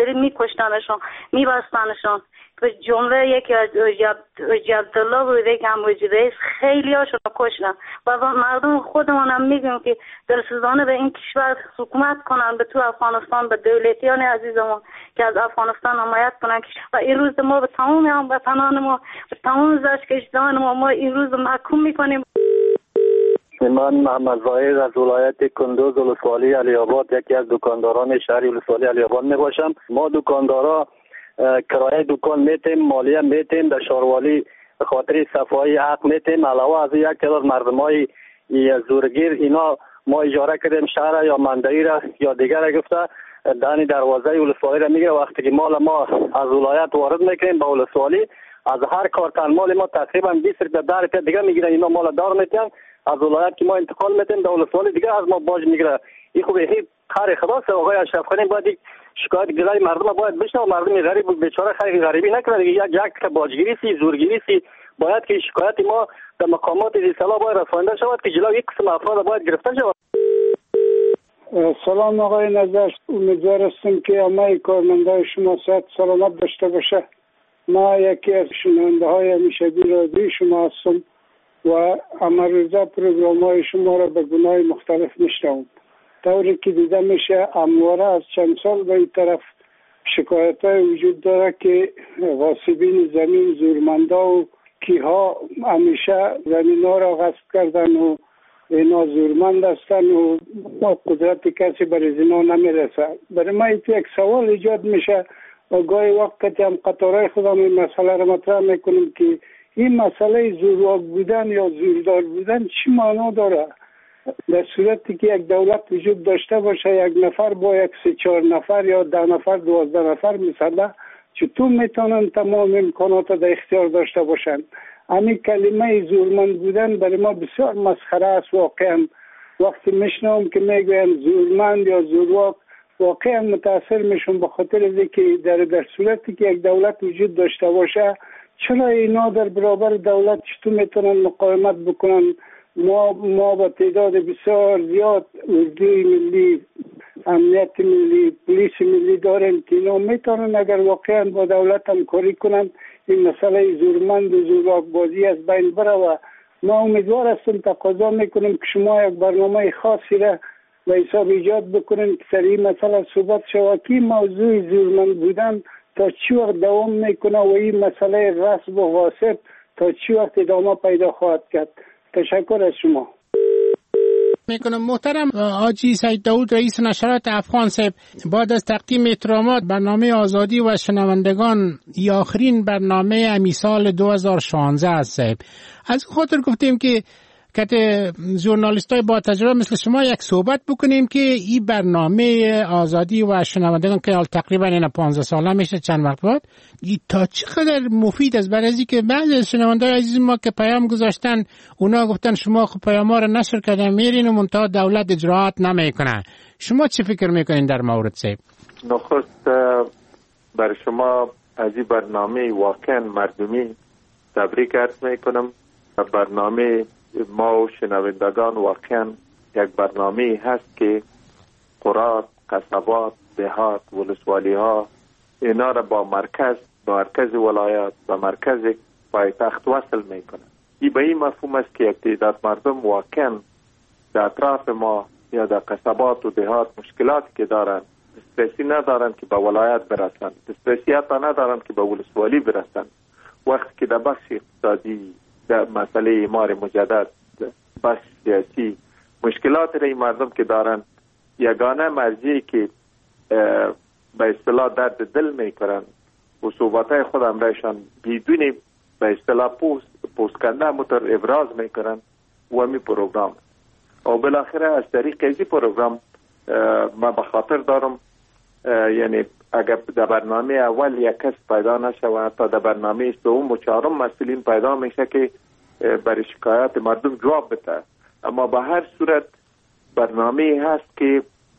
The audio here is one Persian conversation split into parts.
خاطری میکشتنشون میبستنشون. به جمله یکی از عبدالله بوده که امواجی رئیس خیلی هاشون کشتن و مردم خودمون هم میگیم که دلسوزانه به این کشور حکومت کنن، به تو افغانستان، به دولتیان عزیزمون که از افغانستان حمایت کنن و این روز ما به تمام هموطنان ما، به تمام زشتکشان ما این روز محکوم میکنیم. من محمد زاهد از ولایت کندوز ولسوالی علی آباد یکی از دکانداران شهر ولسوالی علی آباد می باشم. ما دکاندارا کرایه دکان میتیم، مالیه میتیم، در شهروالی به خاطر صفایی حق میتیم. علاوه از یک تعداد مردمای زورگیر اینا ما اجاره کردیم شهر یا مندعی را یا دیگر گفته دانی دروازه ولسوالی را میگیره. وقتی که مال ما از ولایت وارد میکنیم به ولسوالی از هر کارتن مال ما تقریبا 20 تا 10 تا دیگه میگیرن. اینا مال دار میتن از ولایت که ما انتقال میتیم به ولسوالی دیگه از ما باج میگیره. این خوبه هی کار خداست. آقای اشرف خانی باید شکایت گلای مردم باید بشنوه. مردم غریب بیچاره خیلی غریبی نکنه. یک باجگیری سی زورگیری سی باید که شکایت ما در مقامات اصلاح باید رسانده شود که جلوی یک قسم افراد باید گرفته شود. سلام آقای نظر، امیدوار هستم که همه کارمندای شما صحت سلامت داشته باشه. ما یکی از شنونده های همیشگی رادیوی شما هستم و امروزه پروگرام های شما را به گناه مختلف میشنوم. طوری که دیده میشه همواره از چند سال به این طرف شکایت های وجود داره که غاصبین زمین، زورمندا و کیها همیشه زمین ها را غصب کردن و اینا زورمند هستن و قدرت کسی برای اینا نمیرسه. برای ما یک سوال ایجاد میشه و گاهی وقتی هم قطارای خودم این مسئله را مطرح میکنیم که این مسئله زورواک بودن یا زوردار بودن چی معنا داره؟ در صورتی که یک دولت وجود داشته باشه یک نفر با یک 3-4 نفر یا 10 نفر 12 نفر مثلا چطور میتونن تمام امکانات در اختیار داشته باشن؟ همین کلمه زورمند بودن برای ما بسیار مسخره است. واقعا وقتی میشنوم که میگوین زورمند یا زورواک واقعا متاثر میشم به خاطر اینکه در صورتی که یک دولت وجود داشته باشه چرا اینا در برابر دولت چطور میتونن مقاومت بکنن؟ ما با تعداد بسیار زیاد اردوی ملی، امنیت ملی، پلیس ملی داریم که اینا میتونن اگر واقعا با دولت همکاری کنن این مسئله زورمند و زورواک بازی از بین بره. و ما امیدوار هستیم، تقاضا میکنیم که شما یک برنامه خاصی را به حساب ایجاد بکنین که سر این مسئله صحبت شود که موضوع زورمند بودن تا چی وقت دوام میکنه و این مسئله غصب و غاصب تا چی وقت ادامه پیدا خواهد کرد. تشکر از شما. میکنم محترم حاجی سید داود رئیس نشرات افغان صاحب، بعد از تقدیم احترامات برنامه آزادی و شنوندگان ای آخرین برنامه امی سال 2016 است صاحب. از خاطر گفتیم که ژورنالیستای با تجربه مثل شما یک صحبت بکنیم که این برنامه آزادی و شنوندگان که تقریبا اینا 15 ساله میشه چند وقت بعد تا چقدر مفید است. برای اینکه بعضی از شنوندگان عزیز ما که پیام گذاشتن اونا گفتن شما خب پیام‌ها رو نشر کردن میرین و منتها دولت اجراعات نمیکنه. شما چی فکر میکنین در مورد صاحب؟ نخست بر شما از این برنامه واقعا مردمی تبریک عرض میکنم. برنامه ما و شنوندگان واقعا یک برنامه هست که قرات، قصبات، دهات، ولسوالی ها اینا را با مرکز ولایات و مرکز پایتخت وصل میکنه. این به این مفهوم است که یک تعداد مردم واقعا در اطراف ما یا در قصبات و دهات مشکلاتی که دارن دسترسی ندارن که به ولایت برسن، دسترسی حتی ندارن که به ولسوالی برسن. وقتی که در بخش اقتصادی، در مسئله اعمار مجدد، بخش سیاسی مشکلات را این مردم که دارن یگانه مرجعی که به اصطلاح درد دل میکنن و صحبتهای خود امرایشان بدون به اصطلاح پوست کنده متر ابراز میکنن و می پروگرام و بالاخره از طریق این پروگرام ما به خاطر دارم یعنی اگر در برنامه اول یک کس پیدا نشه و حتی در برنامه سوم و چهارم مسئولین پیدا میشه که برای شکایات مردم جواب بده. اما به هر صورت برنامه هست که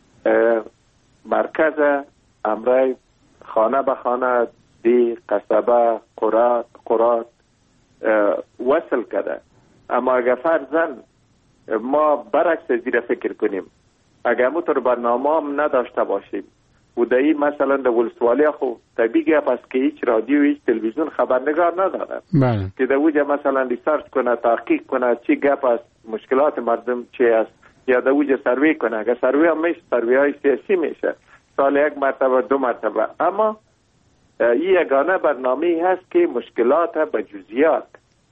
مرکز امرای خانه به خانه دی قصبه قرات وصل کرده. اما اگر فرضاً ما برعکس زیر فکر کنیم، اگر مطور برنامه هم نداشته باشیم و دایی مثلا در ولسوالی خو طبیعی گپ است که هیچ رادیو هیچ تلویزیون خبرنگار نداره که در اوجه مثلا ریسارچ کنه، تحقیق کنه چی گپ است، مشکلات مردم چی است، یا در اوجه سروی کنه. اگر سروی هم میشه، سروی های سیاسی میشه سال 1 مرتبه 2 مرتبه، اما این یگانه برنامه هست که مشکلات به جزئیات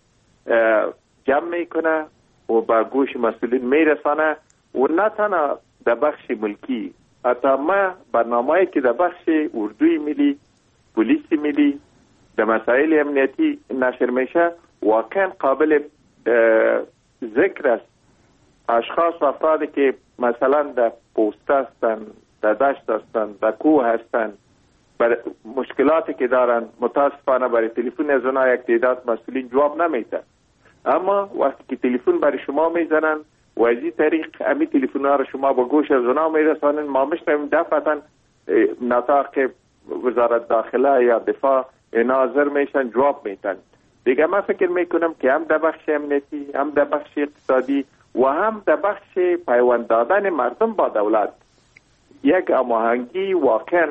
جمع میکنه و به گوش مسئولین میرسانه و نه تنها در بخش ملکی، حتی ما برنامه‌ای که در بخش اردوی ملی، پلیس ملی، در مسائل امنیتی نشر میشه واقعا قابل ذکر است. اشخاص و افرادی که مثلا در پوست هستن، در دشت هستن، در کوه هستن، بر مشکلاتی که دارن متاسفانه برای تلفن از اونها یک تعداد مسئولین جواب نمیده، اما وقتی که تلفن برای شما میزنن و از این طریق امی تلفن ها را شما با گوش از اونها میرسانن، ما میشنویم دفعتا نطاق وزارت داخله یا دفاع ناظر میشن جواب میدن. دیگه من فکر میکنم که هم در بخش امنیتی، هم در بخش اقتصادی و هم در بخش پیوند دادن مردم با دولت یک هماهنگی واقعا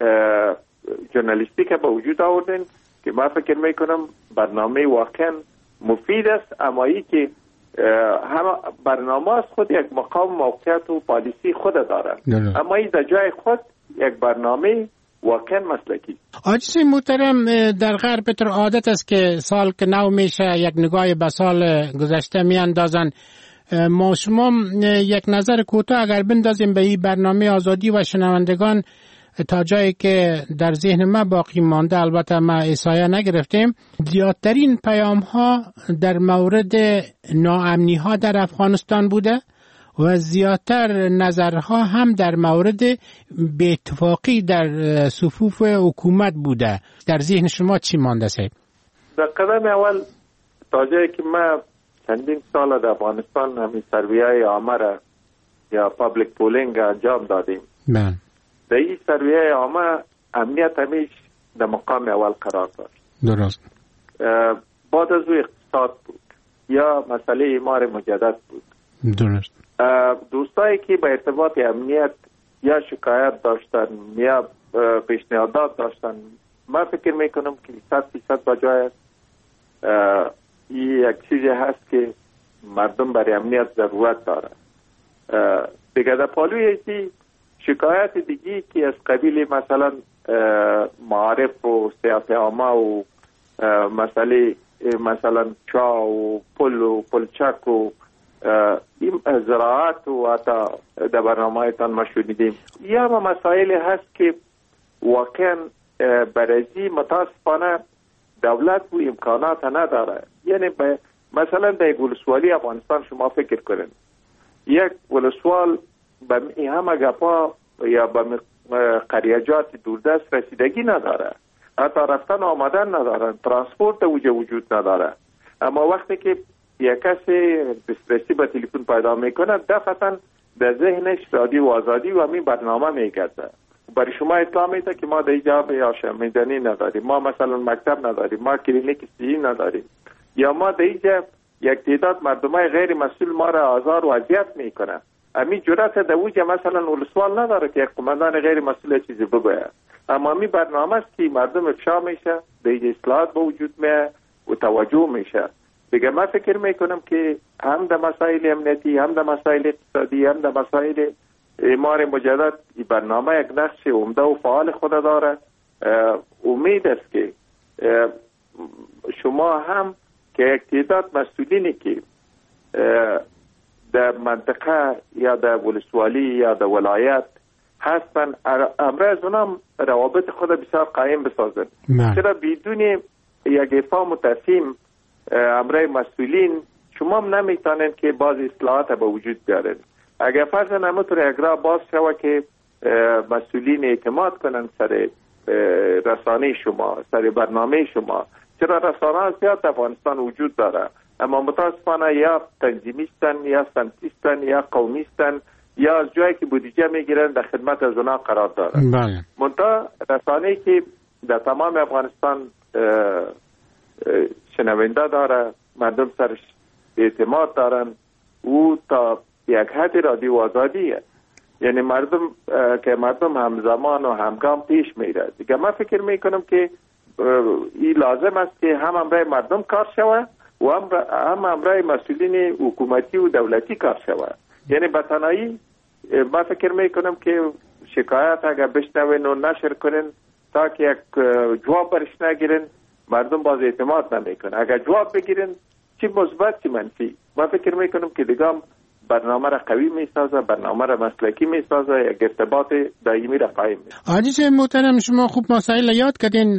ژورنالیستیک به وجود آوردن که من فکر میکنم برنامه واقعا مفید است، اما ای که همه برنامه از خود یک مقام موقعیت و پالیسی خود داره، اما این در جای خود یک برنامه واقعا مسلکی. آجیس محترم، در غرب پتر عادت است که سال که نو میشه یک نگاه به سال گذشته میاندازن. ما شما یک نظر کوتاه اگر بندازیم به این برنامه آزادی و شنوندگان تا جایی که در ذهن ما باقی مانده، البته ما احصایه نگرفتیم، زیادترین پیام ها در مورد ناامنی ها در افغانستان بوده و زیادتر نظرها هم در مورد بی اتفاقی در صفوف حکومت بوده. در ذهن شما چی مانده سید؟ در قدم اول تا جایی که ما چندین سال در افغانستان همین سرویای عامه را یا پابلیک پولینگ انجام دادیم. در این سرویای عامه امنیت همیش در مقام اول قرار داشت. درست. بعد از او اقتصاد بود یا مسئله اعمار مجدد بود. درست. دوستایی که به ارتباط امنیت یا شکایت داشتن یا پیشنهادات داشتن، من فکر میکنم که 100% با جای است. این یک چیزی هست که مردم برای امنیت ضرورت داره. دیگه در پالوی ایسی شکایت دیگی که از قبیل مثلا معارف و سیاست عامه و مسئله مثلا چا و پل و پلچک و این زراعت و حتی در برنامه تان ما شنیدیم، یا مسائل هست که واقعا برای متاسفانه دولت و امکانات نداره. یعنی مثلا در ولسوالی افغانستان شما فکر کنید، یک ولسوال به این همه گپا یا به قریجات دوردست رسیدگی نداره، حتی رفتن آمدن ندارن، ترانسپورت وجود نداره. اما وقتی که یک کسی دسترسی به تلفن پیدا میکنه، دفعتا در ذهنش رادیو آزادی و همین برنامه میگرده. برای شما اطلاع میده که ما در اینجا یا میدانی نداریم، ما مثلا مکتب نداریم، ما کلینیک صحی نداریم، یا ما در اینجا یک تعداد مردمای غیر مسئول ما را آزار و اذیت میکنه. همین جرأت در اوجه مثلا ولسوال نداره که یک قماندان غیر مسئول چیزی بگوید، اما همین برنامه است که مردم افشا میشه، در اینجا اصلاحات به وجود میه و توجه میشه. دیگه من فکر میکنم که هم در مسائل امنیتی، هم در مسائل اقتصادی، هم در مسائل اعمار مجدد این برنامه یک نقش عمده و فعال خود داره. امید است که شما هم که یک تعداد مسئولینی که در منطقه یا در ولسوالی یا در ولایت هستن، امروز اونم روابط خود بسیار قایم بسازن. چرا بدون یک افهام و تفهیم امروز مسئولین شما هم نمیتونن که باز اصلاحات به وجود بیارن. اگر فرض نمطور یک راه باز شود که مسئولین اعتماد کنن سر رسانه شما، سر برنامه شما، چرا رسانه زیاد در افغانستان وجود داره، اما متاسفانه یا تنظیمیستن یا سمتیستن یا قومیستن یا از جایی که بودجه میگیرن در خدمت از اونا قرار دارن. منتها رسانه‌ای که در تمام افغانستان شنونده داره، مردم سرش اعتماد دارن، او تا یک حد رادیو آزادیه. یعنی مردم همزمان و همگام پیش میره دیگه. من فکر میکنم که این لازم است که هم امرای مردم کار شود و هم امرای مسئولین حکومتی و دولتی کار شود. یعنی به تنهایی من فکر میکنم که شکایت اگر بشنوین و نشر کنین تا که یک جواب برش نگیرن، مردم باز اعتماد نمیکنه. اگر جواب بگیرن چی مثبت چی منفی، من فکر میکنم که دیگه برنامه را قوی میسازه، برنامه را مسلکی میسازه، یک ارتباط دائمی را قایم میسازه. حاجی محترم شما خوب مسائل یاد کردین.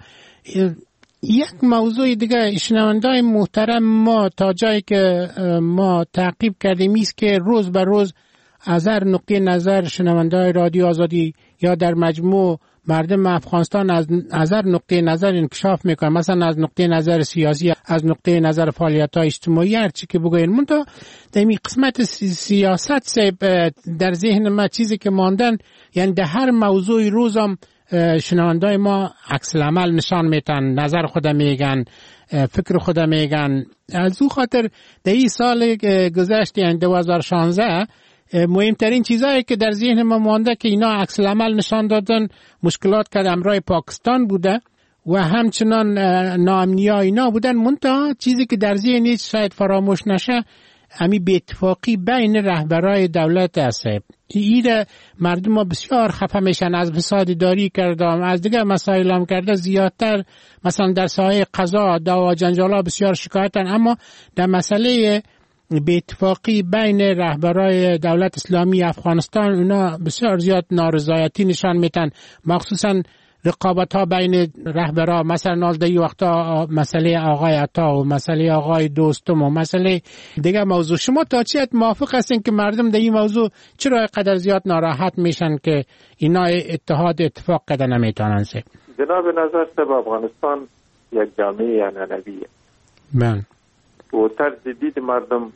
یک موضوع دیگه شنوندای محترم ما تا جایی که ما تعقیب کردیم است که روز به روز از هر نقطه نظر شنوندای رادیو آزادی یا در مجموع مردم افغانستان از هر نقطه نظر انکشاف میکنن، مثلا از نقطه نظر سیاسی، از نقطه نظر فعالیت‌های اجتماعی، هر چی که بگوین. منتها در این قسمت سیاست در ذهن ما چیزی که ماندن، یعنی در هر موضوع روزم شنوندای ما عکس العمل نشان میتن، نظر خود میگن، فکر خود میگن. از او خاطر در این سال گذشته یعنی 2016 مهمترین چیزایی که در ذهن ما مانده که اینا عکس العمل نشان دادن، مشکلات که امرای پاکستان بوده و همچنان ناامنی اینا بودن. منتها چیزی که در ذهن شاید فراموش نشه همی به اتفاقی بین رهبرای دولت است. ایده مردم ما بسیار خفه میشن، از فساد اداری کرده، از دیگه مسائل هم کرده زیادتر، مثلا در ساحه قضا دعوا جنجالا بسیار شکایتن. اما در مسئله به اتفاقی بین رهبرای دولت اسلامی افغانستان اونا بسیار زیاد نارضایتی نشان میتن، مخصوصا رقابت ها بین رهبرا، مثلا در این وقتا مسئله آقای عطا و مسئله آقای دوستم و مسئله دیگه موضوع. شما تا چی موافق هستین که مردم در این موضوع چرا قدر زیاد ناراحت میشن که اینا اتفاق قدر نمیتونن؟ جناب نظر سب افغانستان یک جامعه عنعنویه. بله. و طرز دید مردم،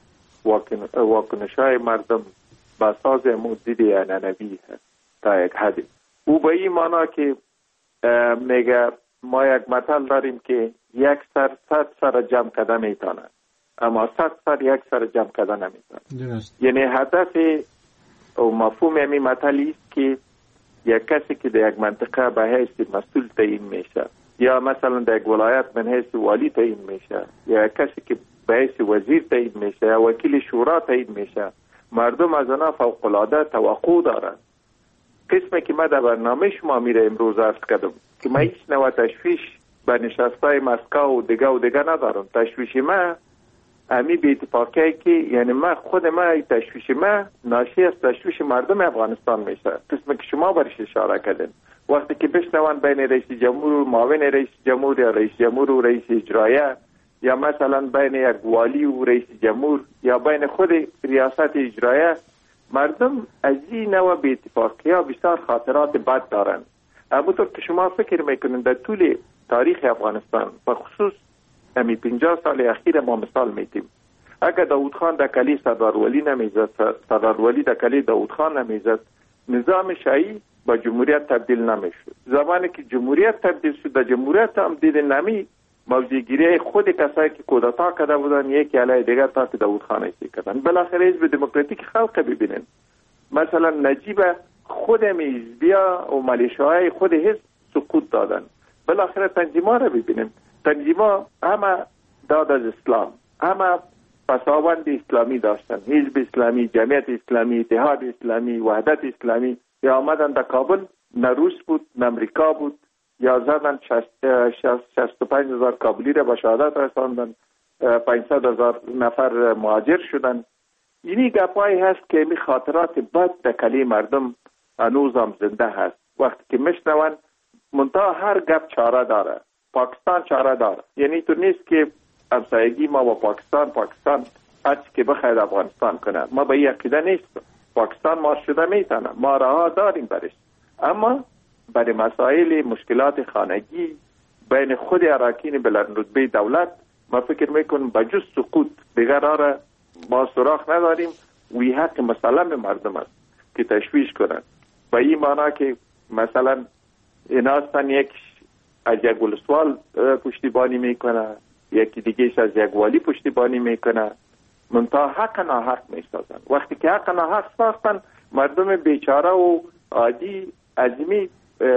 واکنش‌های مردم با اساس دید عنعنوی هست تا یک حدی. او به این معنا که میگه ما یک مثل داریم که یک سر 100 سر جمع کرده میتونه، اما 100 سر یک سر جمع کرده نمیتونه. یعنی هدف و مفهوم همین مثلی است که یک کسی که در یک منطقه به حیث مسئول تعیین میشه، یا مثلا در یک ولایت به حیث والی تعیین میشه، یا کسی که به حیث وزیر تعیین میشه یا وکیل شورا تعیین میشه، مردم از آنها فوق‌العاده توقع دارند. قسمی که من در برنامه شما میره امروز عرض کردم که من هیچ نوع تشویش به نشستای مسکو و دیگه ندارم. تشویش من امی به اتفاقی که یعنی من خود من تشویش من ناشی از تشویش مردم افغانستان میشه. قسمی که شما برش اشاره کردین، وقتی که بشنوان بین رئیس جمهور و معاون رئیس جمهور یا رئیس جمهور و رئیس اجرایه، یا مثلا بین یک والی و رئیس جمهور، یا بین خود ریاست اجرایه، مردم از این نوع به اتفاقی ها بسیار خاطرات بد دارند. همونطور که شما فکر میکنید در طول تاریخ افغانستان و خصوص همی 50 سال اخیر ما مثال میتیم، اگر داود خان در کلی سردارولی نمیزد، سردارولی در کلی داود خان نمیزد، نظام شاهی با جمهوریت تبدیل نمیشد. زمانی که جمهوریت تبدیل شد، در جمهوریت هم دید نمی موضوعگیری خود کسایی که کودتا کرده بودن یکی علیه دیگر تا که داود خان ایسی کردن. بالاخره حزب دموکراتیک خلق ببینن، مثلا نجیب خود حزبیا و ملیشه‌های خود حزب سقوط دادن. بالاخره تنظیم‌ها را ببینیم، تنظیم‌ها همه داد از اسلام، همه پساوند اسلامی داشتن، حزب اسلامی، جمعیت اسلامی، اتحاد اسلامی، وحدت اسلامی. یا آمدن در کابل، نه روس بود نه امریکا بود، یا زدن 65,000 کابلی را به شهادت رساندن، 500,000 نفر مهاجر شدن. اینی گپایی هست که می خاطرات بد در کلی مردم هنوز هم زنده هست. وقتی که میشنون منتها هر گپ چاره داره، پاکستان چاره داره. یعنی تو نیست که همسایگی ما با پاکستان هر چی که بخواید افغانستان کنه. ما به این عقیده نیستم. پاکستان ما شده میتونه، ما راه داریم برش، اما برای مسائل مشکلات خانگی بین خود اراکین بلندرتبه دولت ما فکر میکنم بجز سقوط دیگر را ما سراغ نداریم. وی حق مسلم مردم است که تشویش کنند. با این معنا که مثلا ایناستان یک از یک ولسوال پشتیبانی میکنه، یکی دیگهش از یک والی پشتیبانی میکنه. منتها حق ناحق میسازن. وقتی که حق ناحق ساختن مردم بیچاره و عادی ازمی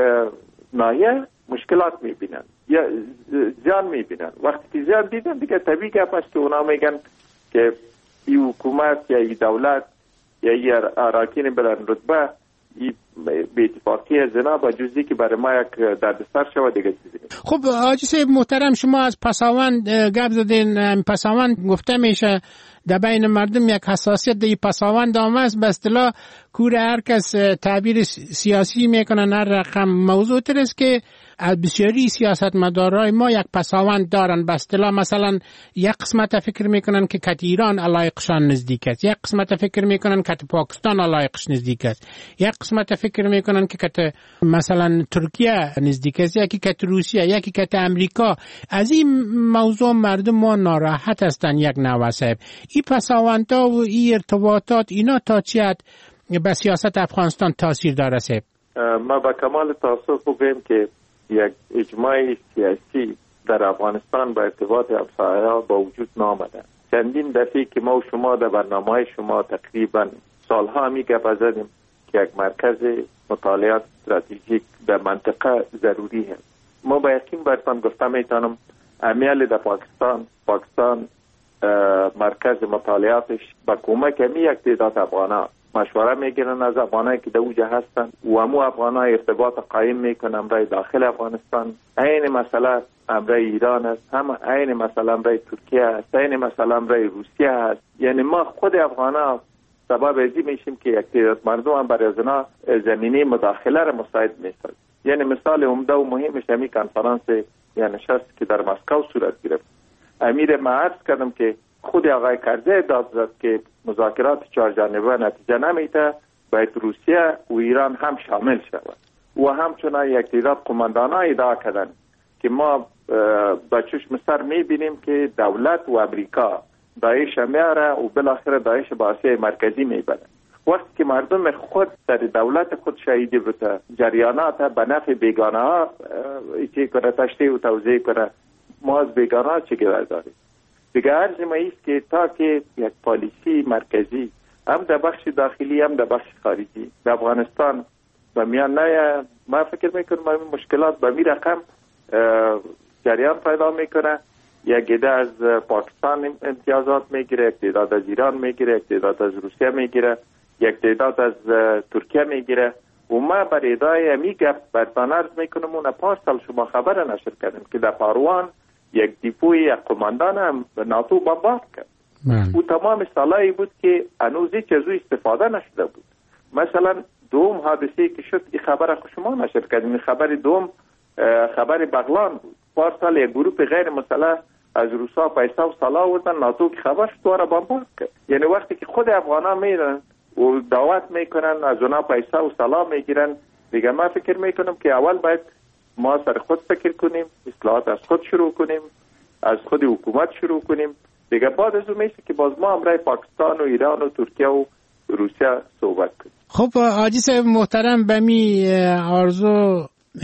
ناحیه مشکلات میبینن یا زیان میبینن. وقتی که زیان دیدن دیگه طبیعی گپ است که اونا میگن که این حکومت یا این دولت یا این اراکین بلند رتبه به اتفاقی زنا با جزی که برای ما یک دردسر شود دیگه چیزی نیست. خب حاجی صاحب محترم، شما از پساوند گپ زدین. پساوند گفته میشه در بین مردم یک حساسیت در پساوند آمده است. به اصطلاح کور هر کس تعبیر سیاسی میکنن هر رقم موضوع تر است که بسیاری سیاستمدارای ما یک پساوند دارن. به اصطلاح مثلا یک قسمت فکر میکنن که کت ایران علایقشان نزدیک است، یک قسمت فکر میکنن که پاکستان علایقش نزدیک است، یک قسمت فکر میکنن که کت مثلا ترکیه نزدیک است، یکی کت روسیه، یکی کت امریکا. از این موضوع مردم ما ناراحت هستن. یک نوع صاحب این پساوندها و این ارتباطات اینا تا چه حد به سیاست افغانستان تاثیر داره صاحب؟ ما با کمال تاسف بگویم که یک اجماع سیاسی در افغانستان با ارتباط همسایه‌ها با وجود نامده. چندین دفعه که ما و شما در برنامه‌های شما تقریبا سالها می گپ زدیم که یک مرکز مطالعات استراتژیک در منطقه ضروری است. ما با یقین براتون گفتم میتونم امیال در پاکستان مرکز مطالعاتش با کمک همی یک تعداد افغانا مشوره میگیرن از افغانایی که در اوجه هستن و همو افغانا ارتباط قایم میکنن امرای داخل افغانستان. این مسئله امرای ایران است، هم این مسئله امرای ترکیه است، این مسئله امرای روسیه است. یعنی ما خود افغانا سبب ازی میشیم که یک تعداد مردم هم برای ازنا زمینی مداخله را مساعد میسازد. یعنی مثال عمده و مهمش همی کنفرانس یا نشست که در مسکو صورت گرفت. امیر ما عرض کردم که خود آقای کرزی داد زد که مذاکرات 4 جانبه نتیجه نمیده، باید روسیه و ایران هم شامل شود و همچنان یک تعداد قماندان‌ها ادعا کردند که ما با چشم سر میبینیم که دولت و امریکا داعش میاره و بالاخره داعش با آسیای مرکزی میبره. وقتی که مردم خود در دولت خود شهیدی بوده جریانات به نفع بیگانه ها چی کنه تشریح و توضیح کنه، ما از بیگانه ها چه گره داریم؟ دیگه عرض ما ایست که تا که یک پالیسی مرکزی هم در بخش داخلی هم در بخش خارجی در افغانستان به میان نه، ما فکر میکنم این مشکلات به می رقم جریان پیدا میکنه. یک عده از پاکستان امتیازات میگیره، یک تعداد از ایران میگیره، یک تعداد از روسیه میگیره، یک تعداد از ترکیه میگیره و ما بر ادعای همی گپ برتان عرض میکنم اون پارسال شما خبر نشر کردیم که در پاروان یک دیپوی یک قماندان هم ناتو بمبارد کرد و تمام سالایی بود که هنوز هیچ از او استفاده نشده بود. مثلا دوم حادثه که شد این خبر شما نشر کردیم، این خبر دوم خبر بغلان بود. پارسال یک گروه غیر مسلح از روسا پیسه و سلاح آوردن، ناتو که خبر شد دوباره بمبارد کرد. یعنی وقتی که خود افغانا میرن و دعوت میکنن از اونا پیسه و سلاح میگیرن، دیگه من فکر میکنم که اول باید ما سر خود فکر کنیم، اصلاحات از خود شروع کنیم، از خود حکومت شروع کنیم، دیگه بعد از اون میشه که باز ما امرای پاکستان و ایران و ترکیه و روسیه صحبت کنیم. خب حاجی صاحب محترم، به می آرزو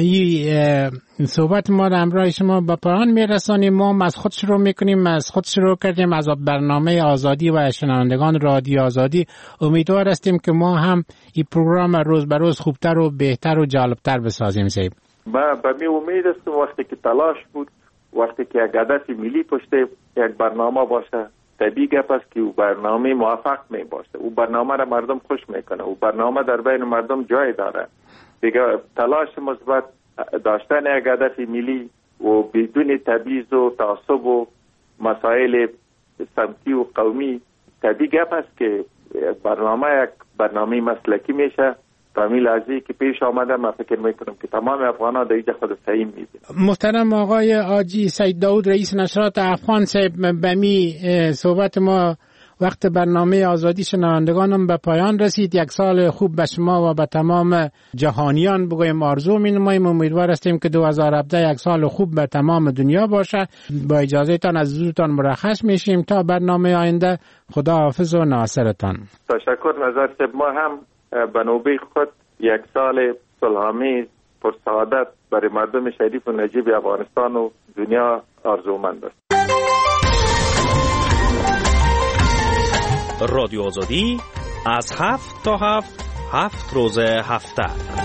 صحبت ما را امرای شما به پایان میرسانیم. ما از خود شروع میکنیم، از خود شروع کردیم از برنامه آزادی و شنوندگان رادیو آزادی. امیدوار هستیم که ما هم این پروگرام روز به روز خوبتر و بهتر و جالبتر بسازیم. صاحب ما به می امید هستم وقتی که تلاش بود، وقتی که یک هدف ملی پشت یک برنامه باشه، طبیعی گپ است که او برنامه موفق می باشه، او برنامه را مردم خوش میکنه، او برنامه در بین مردم جای داره. دیگه تلاش مثبت داشتن یک هدف ملی و بدون تبعیض و تعصب و مسائل سمتی و قومی، طبیعی گپ است که یک برنامه مسلکی میشه. تامیل ازی که پیش آمده من فکر میکنم که تمام افغان‌ها در اینجا خود صحیح میدونن. محترم آقای حاجی سید داود رئیس نشرات افغان صاحب، به می صحبت ما وقت برنامه آزادی شنوندگانم به پایان رسید. یک سال خوب به شما و به تمام جهانیان بگویم آرزو می‌نماییم. امیدوار هستیم که 2017 یک سال خوب به تمام دنیا باشه. با اجازه تان از حضورتان مرخص میشیم تا برنامه آینده. خدا حافظ و ناصرتان. تشکر نظر صاحب. ما هم به نوبه خود یک سال صلح‌آمیز پر سعادت برای مردم شریف و نجیب افغانستان و دنیا آرزومند است. رادیو آزادی از 7 تا 7 روز هفته.